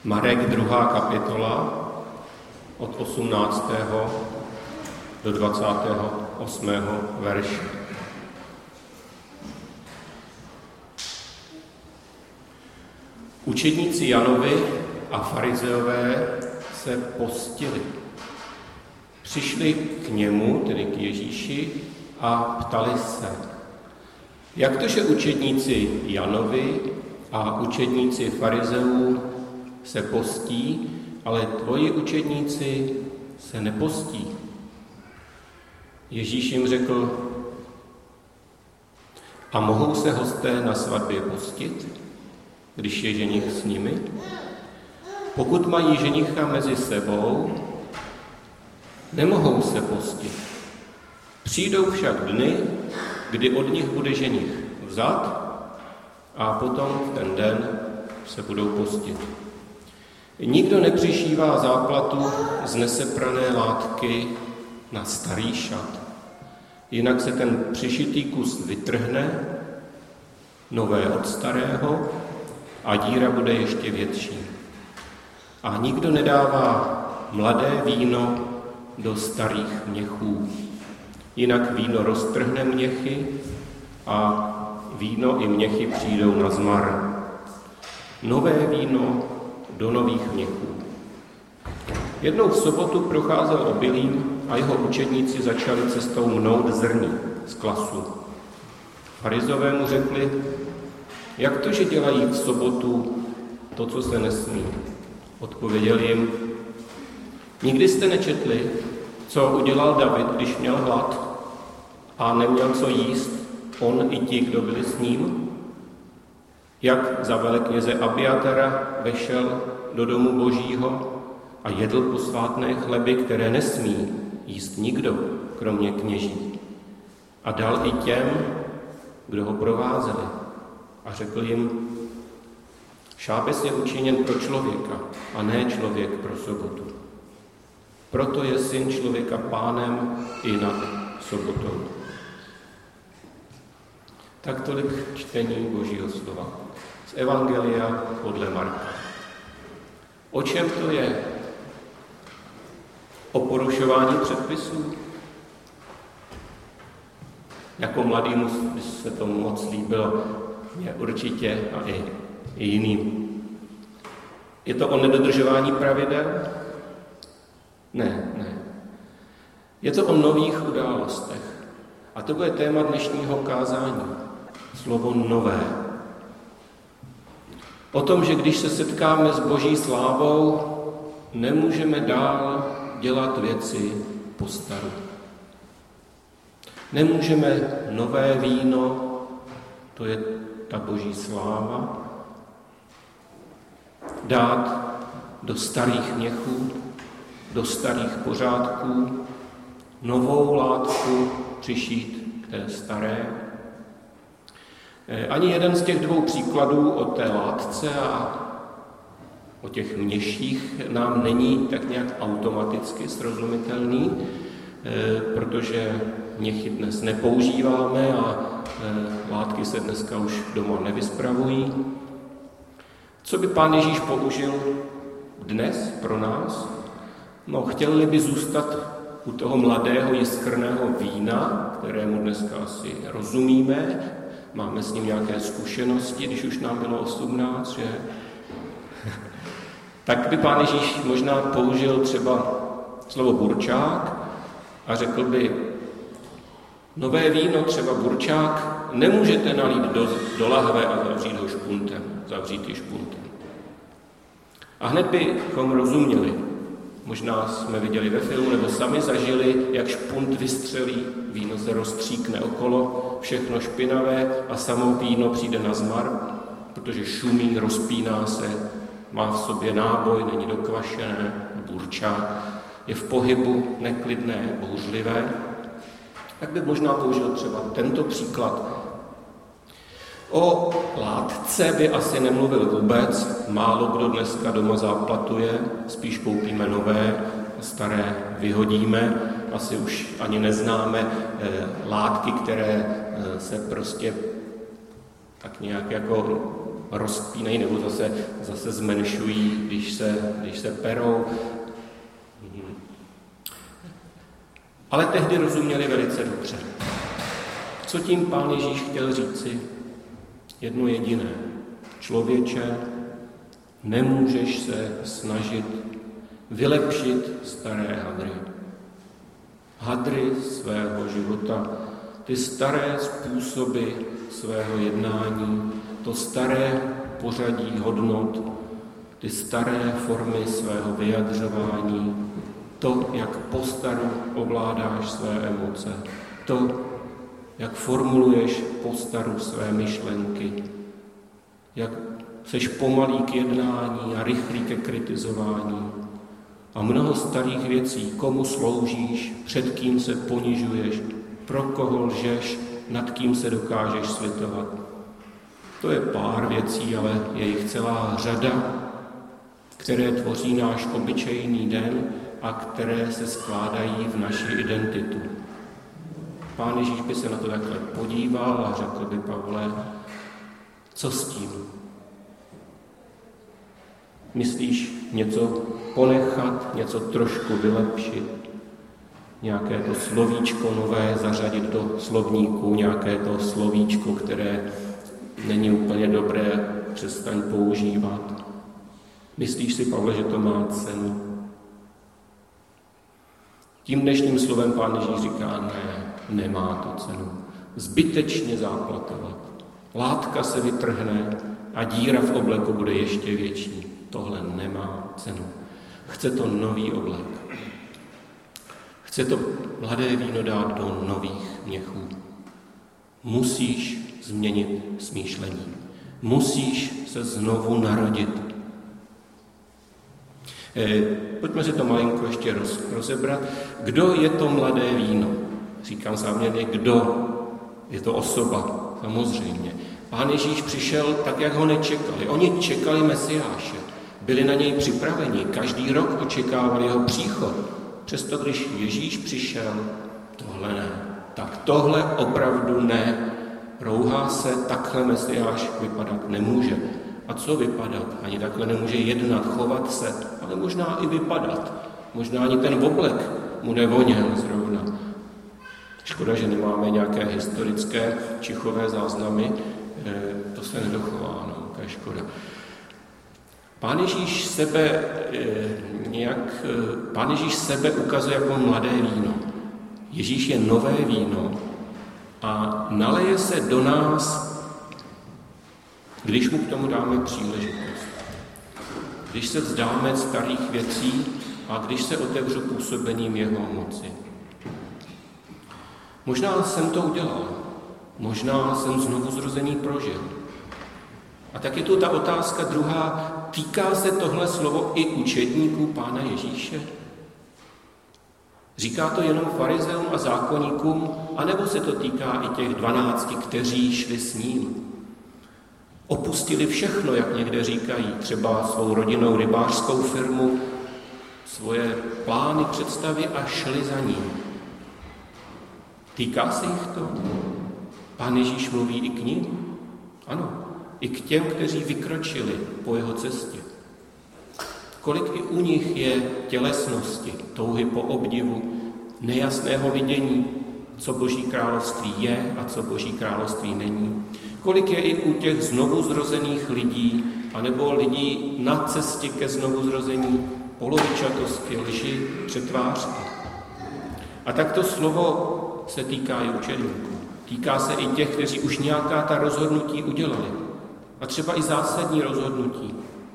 Marek 2. kapitola od 18. do 28. verše. Učedníci Janovi a farizeové se postili. Přišli k němu, tedy k Ježíši, a ptali se, jak to, že učedníci Janovi a učedníci farizeů se postí, ale tvoji učedníci se nepostí. Ježíš jim řekl, a mohou se hosté na svatbě postit, když je ženich s nimi? Pokud mají ženicha mezi sebou, nemohou se postit. Přijdou však dny, kdy od nich bude ženich vzat a potom v ten den se budou postit. Nikdo nepřišívá záplatu z neseprané látky na starý šat. Jinak se ten přišitý kus vytrhne, nové od starého, a díra bude ještě větší. A nikdo nedává mladé víno do starých měchů. Jinak víno roztrhne měchy a víno i měchy přijdou na zmar. Nové víno do nových měchů. Jednou v sobotu procházel obilím a jeho učedníci začali cestou mnout zrní z klasu. Farizové mu řekli, jak to, že dělají v sobotu to, co se nesmí? Odpověděl jim, nikdy jste nečetli, co udělal David, když měl hlad a neměl co jíst, on i ti, kdo byli s ním? Jak za velekněze Abiatara vešel do domu Božího a jedl posvátné chleby, které nesmí jíst nikdo, kromě kněží. A dal i těm, kdo ho provázeli. A řekl jim, šábes je učiněn pro člověka a ne člověk pro sobotu. Proto je syn člověka pánem i nad sobotou. Tak tolik čtení Božího slova. Z Evangelia podle Marka. O čem to je? O porušování předpisů? Jako mladýmu by se to moc líbilo, mě určitě a i jiným. Je to o nedodržování pravidel? Ne. Je to o nových událostech. A to bude téma dnešního kázání. Slovo nové. O tom, že když se setkáme s Boží slávou, nemůžeme dál dělat věci po staru. Nemůžeme nové víno, to je ta Boží sláva, dát do starých měchů, do starých pořádků, novou látku přišít k té staré. Ani jeden z těch dvou příkladů o té látce a o těch měších nám není tak nějak automaticky srozumitelný, protože měchy dnes nepoužíváme a látky se dneska už doma nevyspravují. Co by Pán Ježíš použil dnes pro nás? No, chtěli by zůstat u toho mladého jiskrného vína, kterému dneska asi rozumíme, máme s ním nějaké zkušenosti, když už nám bylo 18, že? Tak by Pán Ježíš možná použil třeba slovo burčák a řekl by, nové víno, třeba burčák, nemůžete nalít do lahve a zavřít ji špuntem. A hned bychom rozuměli, možná jsme viděli ve filmu nebo sami zažili, jak špunt vystřelí, víno se rozstříkne okolo, všechno špinavé a samo víno přijde na zmar, protože šumí, rozpíná se, má v sobě náboj, není dokvašené, burčák, je v pohybu, neklidné, bouřlivé. Tak by možná použil třeba tento příklad. O látce by asi nemluvil vůbec, málo kdo dneska doma záplatuje, spíš koupíme nové, staré vyhodíme, asi už ani neznáme látky, které se prostě tak nějak jako rozpínají nebo zase zmenšují, když se perou. Ale tehdy rozuměli velice dobře. Co tím Pán Ježíš chtěl říci? Jedno jediné. Člověče, nemůžeš se snažit vylepšit staré hadry. Hadry svého života, ty staré způsoby svého jednání, to staré pořadí hodnot, ty staré formy svého vyjadřování, to, jak postaru ovládáš své emoce, to, jak formuluješ postaru své myšlenky, jak seš pomalý k jednání a rychlý ke kritizování. A mnoho starých věcí, komu sloužíš, před kým se ponižuješ, pro koho lžeš, nad kým se dokážeš světovat. To je pár věcí, ale je jich celá řada, které tvoří náš obyčejný den a které se skládají v naši identitu. Pán Ježíš by se na to takhle podíval a řekl by: Pavle, co s tím? Myslíš něco ponechat, něco trošku vylepšit, nějaké to slovíčko nové zařadit do slovníku, nějaké to slovíčko, které není úplně dobré, přestaň používat. Myslíš si, Pavle, že to má cenu? Tím dnešním slovem Pán Ježíš říká: ne, nemá to cenu. Zbytečně záplatovat. Látka se vytrhne a díra v obleku bude ještě větší. Tohle nemá cenu. Chce to nový oblek. Chce to mladé víno dát do nových měchů. Musíš změnit smýšlení. Musíš se znovu narodit. Pojďme si to malinko ještě rozebrat. Kdo je to mladé víno? Říkám záměrně, kdo? Je to osoba, samozřejmě. Pán Ježíš přišel tak, jak ho nečekali. Oni čekali Mesiáše. Byli na něj připraveni. Každý rok očekávali jeho příchod. Přesto, když Ježíš přišel, tohle ne. Tak tohle opravdu ne. Rouhá se, takhle Mesiáš vypadat nemůže. A co vypadat? Ani takhle nemůže jednat, chovat se, ale možná i vypadat. Možná ani ten oblek mu nevoněl zrovna. Škoda, že nemáme nějaké historické čichové záznamy, to se nedochová, no, to je škoda. Pán Ježíš sebe ukazuje jako mladé víno. Ježíš je nové víno a naleje se do nás, když mu k tomu dáme příležitost. Když se vzdáme starých věcí a když se otevřu působením jeho moci. Možná jsem to udělal, možná jsem znovuzrození prožil. A tak je tu ta otázka druhá, týká se tohle slovo i učedníků Pána Ježíše? Říká to jenom farizeům a zákonníkům, anebo se to týká i těch 12, kteří šli s ním? Opustili všechno, jak někde říkají, třeba svou rodinnou rybářskou firmu, svoje plány, představy a šli za ním. Týká se jich to? Pán Ježíš mluví i k nim? Ano, i k těm, kteří vykročili po jeho cestě. Kolik i u nich je tělesnosti, touhy po obdivu, nejasného vidění, co Boží království je a co Boží království není. Kolik je i u těch znovuzrozených lidí, anebo lidí na cestě ke znovuzrození, polovičatosti, lži, přetvářky. A tak to slovo se týká i učedníků. Týká se i těch, kteří už nějaká ta rozhodnutí udělali. A třeba i zásadní rozhodnutí.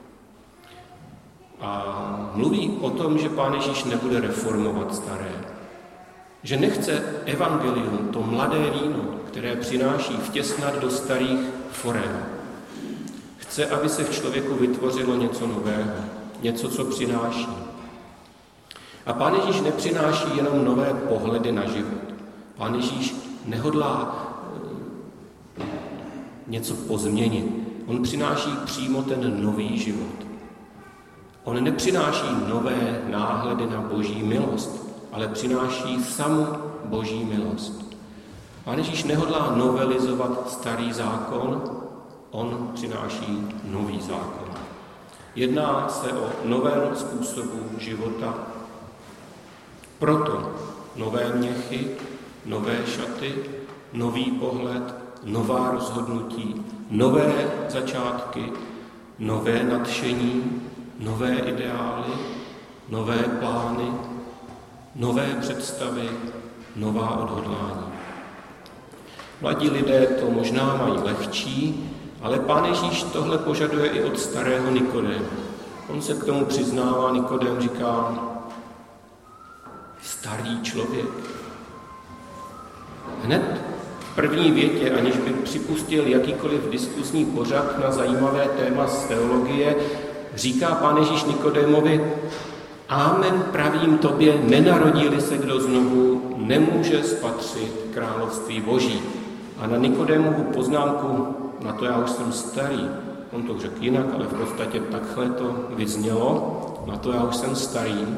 A mluví o tom, že Pán Ježíš nebude reformovat staré. Že nechce evangelium, to mladé víno, které přináší vtěsnat do starých forem. Chce, aby se v člověku vytvořilo něco nového, něco, co přináší. A Pán Ježíš nepřináší jenom nové pohledy na život. Pán Ježíš nehodlá něco pozměnit. On přináší přímo ten nový život. On nepřináší nové náhledy na Boží milost, ale přináší samu Boží milost. Pán Ježíš nehodlá novelizovat starý zákon, On přináší nový zákon. Jedná se o novém způsobu života. Proto nové měchy, nové šaty, nový pohled, nová rozhodnutí, nové začátky, nové nadšení, nové ideály, nové plány, nové představy, nová odhodlání. Mladí lidé to možná mají lehčí, ale Pán Ježíš tohle požaduje i od starého Nikodéma. On se k tomu přiznává, Nikodém říká, starý člověk. Hned v první větě, aniž by připustil jakýkoliv diskusní pořad na zajímavé téma z teologie, říká Pán Ježíš Nikodémovi, amen pravím tobě, nenarodí-li se kdo znovu, nemůže spatřit království Boží. A na Nikodémovu poznámku, na to já už jsem starý, on to řekl jinak, ale v podstatě takhle to vyznělo, na to já už jsem starý,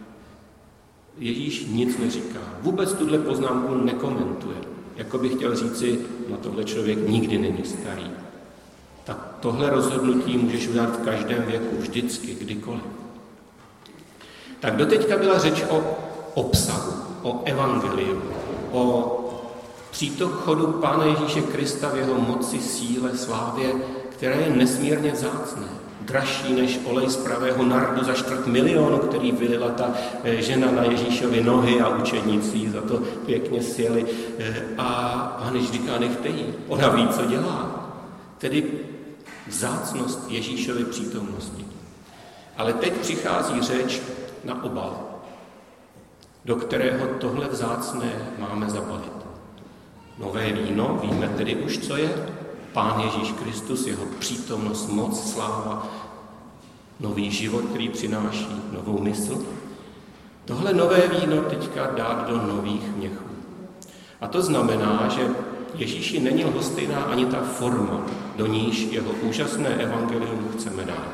Ježíš nic neříká. Vůbec tuhle poznámku nekomentuje. Jako by chtěl říci, na tohle člověk nikdy není starý. Tak tohle rozhodnutí můžeš udělat v každém věku, vždycky, kdykoliv. Tak doteďka byla řeč o obsahu, o evangeliu, o příchodu Pána Ježíše Krista v jeho moci, síle, slávě, které je nesmírně vzácné. Dražší než olej z pravého nardu za 250 000, který vylila ta žena na Ježíšovy nohy a učedníci za to pěkně sjeli. A Pán Ježíš říká, nechte jí, ona ví, co dělá. Tedy vzácnost Ježíšovy přítomnosti. Ale teď přichází řeč na obal, do kterého tohle vzácné máme zabalit. Nové víno, víme tedy už, co je? Pán Ježíš Kristus, jeho přítomnost, moc, sláva, nový život, který přináší novou mysl. Tohle nové víno teďka dát do nových měchů. A to znamená, že Ježíši není lhostejná ani ta forma, do níž jeho úžasné evangelium chceme dát.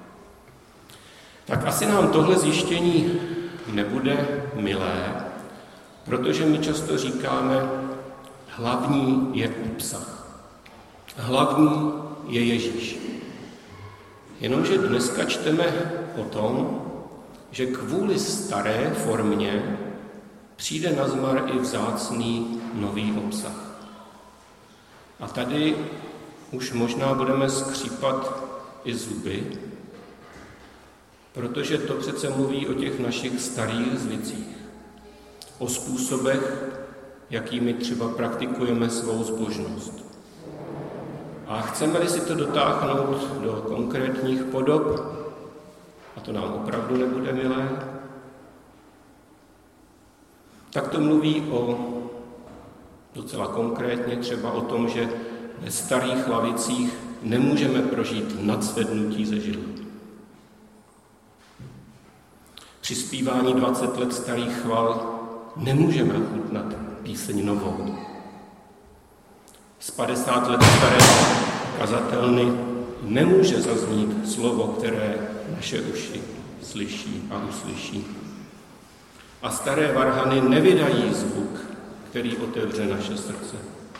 Tak asi nám tohle zjištění nebude milé, protože my často říkáme, hlavní je obsah. Hlavní je Ježíš. Jenomže dneska čteme o tom, že kvůli staré formě přijde na zmar i vzácný nový obsah. A tady už možná budeme skřípat i zuby, protože to přece mluví o těch našich starých zvycích, o způsobech, jakými třeba praktikujeme svou zbožnost. A chceme-li si to dotáhnout do konkrétních podob, a to nám opravdu nebude milé, tak to mluví o docela konkrétně třeba o tom, že ve starých lavicích nemůžeme prožít nadzvednutí ze židle. Při zpívání 20 let starých chval nemůžeme chutnat píseň novou. Z 50 let staré kazatelny nemůže zaznít slovo, které naše uši slyší a uslyší. A staré varhany nevydají zvuk, který otevře naše srdce.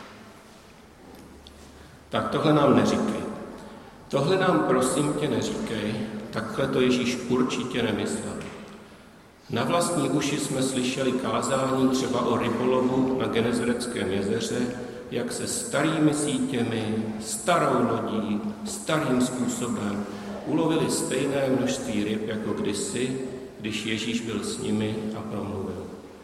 Tak tohle nám neříkej. Tohle nám prosím tě neříkej, takhle to Ježíš určitě nemyslel. Na vlastní uši jsme slyšeli kázání třeba o rybolovu na Genezaretském jezeře, jak se starými sítěmi, starou lodí, starým způsobem ulovili stejné množství ryb jako kdysi, když Ježíš byl s nimi a promluvil.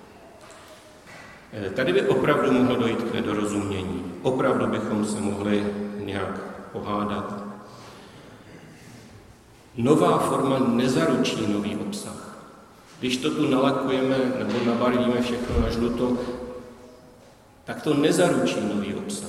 Tady by opravdu mohlo dojít k nedorozumění. Opravdu bychom se mohli nějak pohádat. Nová forma nezaručí nový obsah. Když to tu nalakujeme nebo nabarvíme všechno na žluto, tak to nezaručí nový obsah.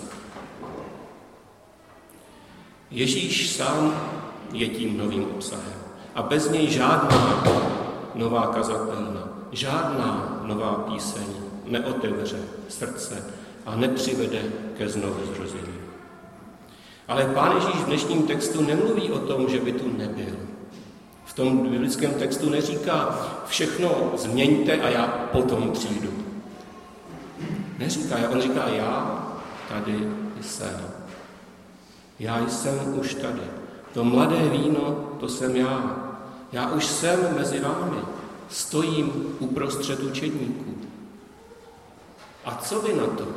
Ježíš sám je tím novým obsahem. A bez něj žádná nová kazatelna, žádná nová píseň neotevře srdce a nepřivede ke znovuzrození. Ale Pán Ježíš v dnešním textu nemluví o tom, že by tu nebyl. V tom biblickém textu neříká, všechno změňte a já potom přijdu. Neříká, on říká, já tady jsem. Já jsem už tady. To mladé víno, to jsem já. Já už jsem mezi vámi. Stojím uprostřed učedníků. A co vy na to?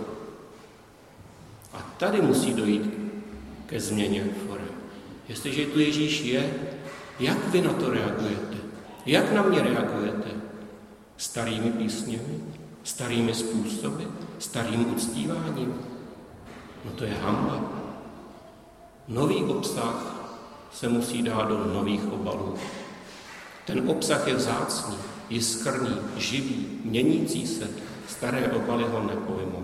A tady musí dojít ke změně forem. Jestliže tu Ježíš je, jak vy na to reagujete? Jak na mě reagujete? Starými písněmi? Starými způsoby? Starým uctíváním? No to je hanba. Nový obsah se musí dát do nových obalů. Ten obsah je vzácný, jiskrný, živý, měnící se. Staré obaly ho nepojmou.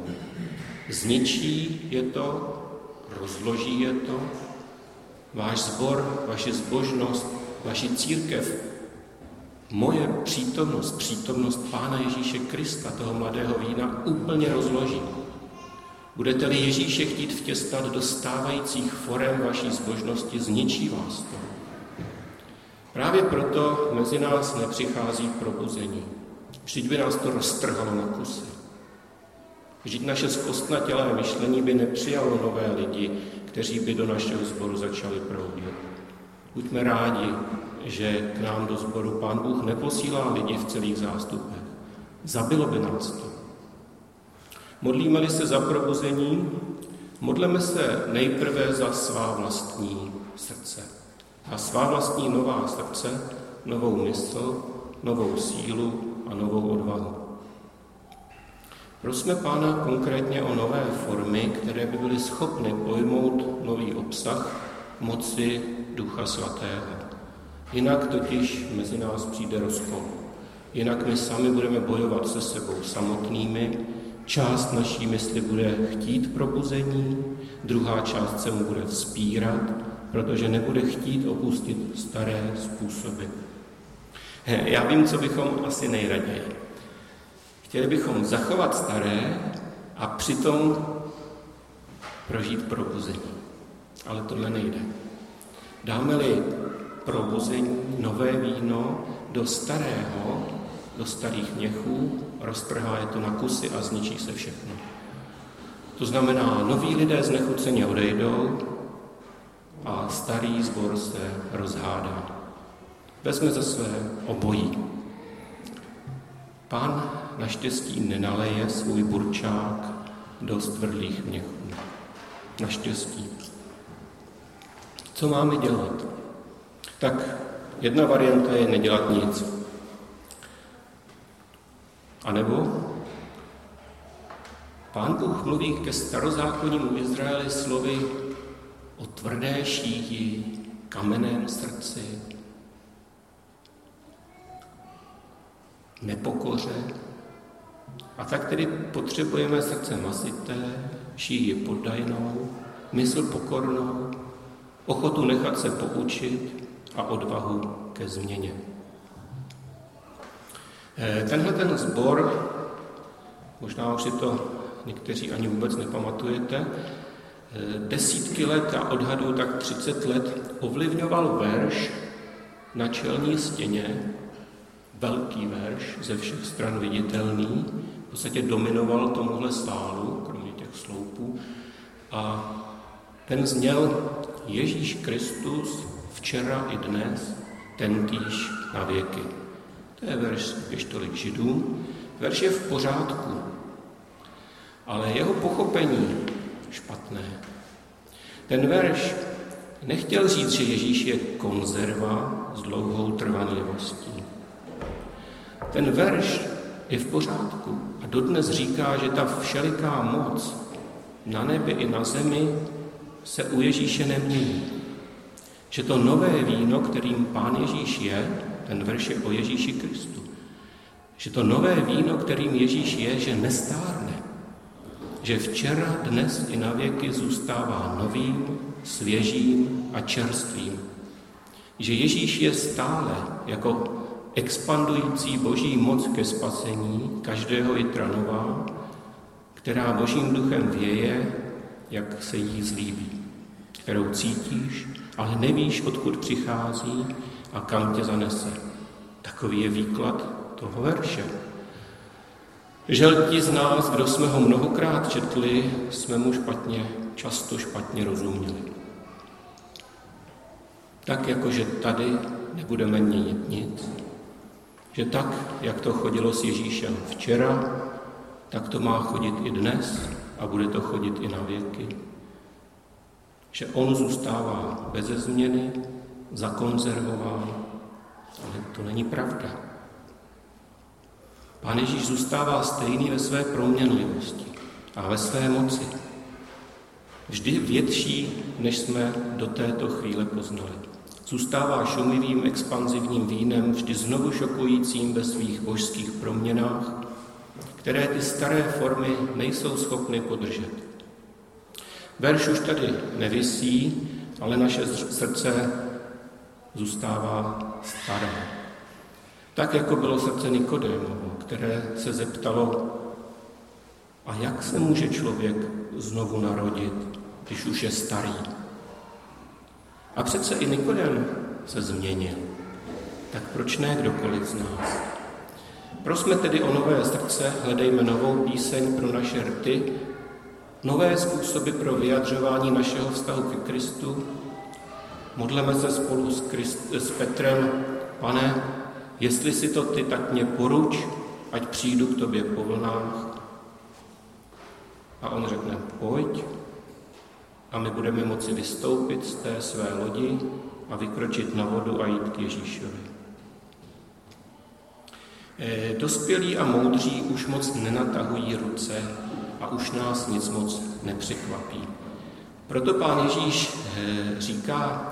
Zničí je to, rozloží je to. Váš sbor, vaši zbožnost, vaši církev, moje přítomnost Pána Ježíše Krista, toho mladého vína, úplně rozloží. Budete-li Ježíše chtít vtěstat do stávajících forem vaší zbožnosti, zničí vás to. Právě proto mezi nás nepřichází probuzení. Vždyť by nás to roztrhalo na kusy. Vždyť naše zkostnatělé myšlení by nepřijalo nové lidi, kteří by do našeho sboru začali proudit. Buďme rádi, že k nám do sboru Pán Bůh neposílá lidi v celých zástupech. Zabilo by nás to. Modlíme-li se za probuzení, modleme se nejprve za svá vlastní srdce. A svá vlastní nová srdce, novou mysl, novou sílu a novou odvahu. Prosme Pána konkrétně o nové formy, které by byly schopny pojmout nový obsah moci Ducha Svatého. Jinak totiž mezi nás přijde rozkol. Jinak my sami budeme bojovat se sebou samotnými, část naší mysli bude chtít probuzení, druhá část se mu bude vzpírat, protože nebude chtít opustit staré způsoby. Já vím, co bychom asi nejraději. Chtěli bychom zachovat staré a přitom prožít probuzení. Ale tohle nejde. Dáme-li probuzení, nové víno do starého, do starých měchů, roztrhá je to na kusy a zničí se všechno. To znamená, noví lidé znechuceně odejdou a starý sbor se rozhádá. Vezme za své obojí. Pán naštěstí nenaleje svůj burčák do stvrdlých měchů. Naštěstí. Co máme dělat? Tak jedna varianta je nedělat nic. A nebo Pán Bůh mluví ke starozákonnímu Izraeli slovy o tvrdé šíji, kamenném srdci, nepokoře. A tak tedy potřebujeme srdce masité, šíji poddajnou, mysl pokornou, ochotu nechat se poučit a odvahu ke změně. Tenhle ten sbor, možná už si to někteří ani vůbec nepamatujete, desítky let a odhadu tak 30 let ovlivňoval verš na čelní stěně, velký verš, ze všech stran viditelný, v podstatě dominoval tomuhle sálu, kromě těch sloupů, a ten zněl Ježíš Kristus včera i dnes, tentýž na věky. To je verš epištoly k Židům. Verš je v pořádku, ale jeho pochopení špatné. Ten verš nechtěl říct, že Ježíš je konzerva s dlouhou trvanlivostí. Ten verš je v pořádku a dodnes říká, že ta všeliká moc na nebi i na zemi se u Ježíše nemění. Že to nové víno, kterým Pán Ježíš je, ten verš je o Ježíši Kristu, že to nové víno, kterým Ježíš je, že nestárne. Že včera, dnes i na věky zůstává novým, svěžím a čerstvým. Že Ježíš je stále jako expandující boží moc ke spasení každého jitra nová, která božím duchem věje, jak se jí zlíbí, kterou cítíš, ale nevíš, odkud přichází a kam tě zanese. Takový je výklad toho verše. Žel ti z nás, kdo jsme ho mnohokrát četli, jsme mu často špatně rozuměli. Tak jako, že tady nebudeme měnit nic, že tak, jak to chodilo s Ježíšem včera, tak to má chodit i dnes a bude to chodit i na věky. Že on zůstává beze změny, zakonzervován, ale to není pravda. Pán Ježíš zůstává stejný ve své proměnlivosti a ve své moci. Vždy větší, než jsme do této chvíle poznali. Zůstává šumivým, expanzivním vínem, vždy znovu šokujícím ve svých božských proměnách, které ty staré formy nejsou schopny podržet. Verš už tady nevisí, ale naše srdce zůstává staré. Tak, jako bylo srdce Nikodémovo, které se zeptalo, a jak se může člověk znovu narodit, když už je starý? A přece i Nikodém se změnil. Tak proč ne kdokoliv z nás? Prosme tedy o nové srdce, hledejme novou píseň pro naše rty, nové způsoby pro vyjadřování našeho vztahu ke Kristu. Modleme se spolu s Petrem, Pane, jestli si to ty, tak mě poruč, ať přijdu k tobě po vlnách. A on řekne, pojď, a my budeme moci vystoupit z té své lodi a vykročit na vodu a jít k Ježíšovi. Dospělí a moudří už moc nenatahují ruce a už nás nic moc nepřekvapí. Proto Pán Ježíš říká,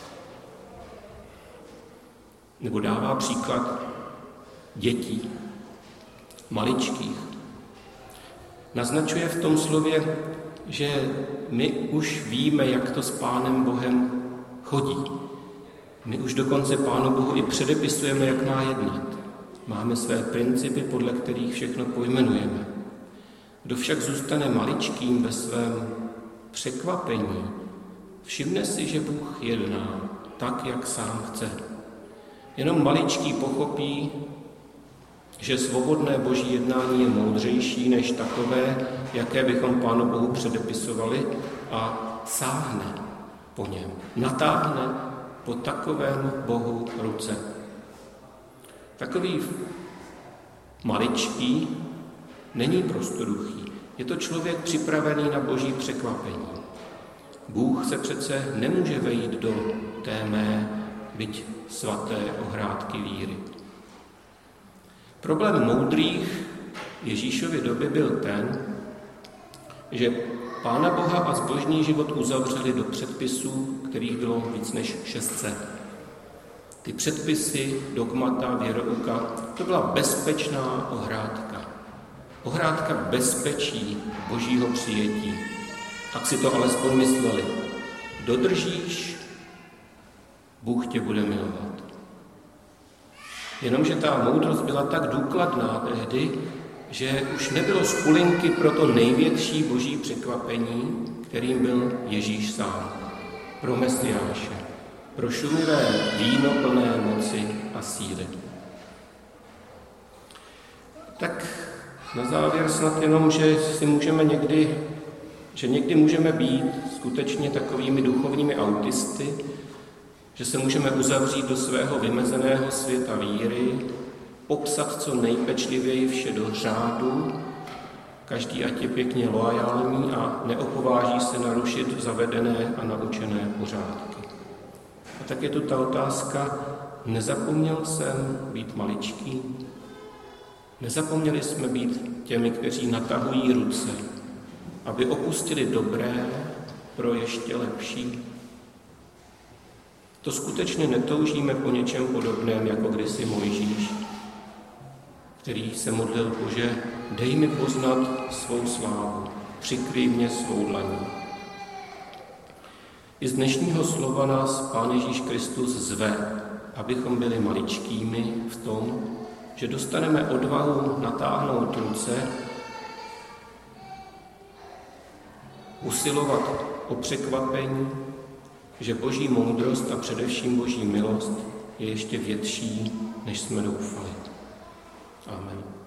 nebo dává příklad dětí, maličkých. Naznačuje v tom slově, že my už víme, jak to s Pánem Bohem chodí. My už dokonce Pánu Bohu i předepisujeme, jak má jednat. Máme své principy, podle kterých všechno pojmenujeme. Kdo však zůstane maličkým ve svém překvapení, všimne si, že Bůh jedná tak, jak sám chce. Jenom maličký pochopí, že svobodné boží jednání je moudřejší než takové, jaké bychom Pánu Bohu předepisovali, a sáhne po něm, natáhne po takovém Bohu ruce. Takový maličký není prostoduchý. Je to člověk připravený na boží překvapení. Bůh se přece nemůže vejít do té mé, byť svaté ohrádky víry. Problém moudrých Ježíšovy doby byl ten, že Pána Boha a zbožný život uzavřeli do předpisů, kterých bylo víc než 600. Ty předpisy, dogmata, věrouka, to byla bezpečná ohrádka. Ohrádka bezpečí božího přijetí. Tak si to alespoň mysleli. Dodržíš, Bůh tě bude milovat. Jenomže ta moudrost byla tak důkladná tehdy, že už nebylo skulinky pro to největší boží překvapení, kterým byl Ježíš sám. Pro Mesiáše, pro šumivé víno plné moci a síly. Tak na závěr snad jenom, že někdy můžeme být skutečně takovými duchovními autisty, že se můžeme uzavřít do svého vymezeného světa víry, popsat co nejpečlivěji vše do řádu, každý ať je pěkně loajální a neopováží se narušit zavedené a naučené pořádky. A tak je tu ta otázka, nezapomněl jsem být maličký? Nezapomněli jsme být těmi, kteří natahují ruce, aby opustili dobré pro ještě lepší? To skutečně netoužíme po něčem podobném, jako kdysi Mojžíš, který se modlil, Bože, dej mi poznat svou slávu, přikryj mě svou dlaní. I z dnešního slova nás Pán Ježíš Kristus zve, abychom byli maličkými v tom, že dostaneme odvahu natáhnout ruce, usilovat o překvapení, že boží moudrost a především boží milost je ještě větší, než jsme doufali. Amen.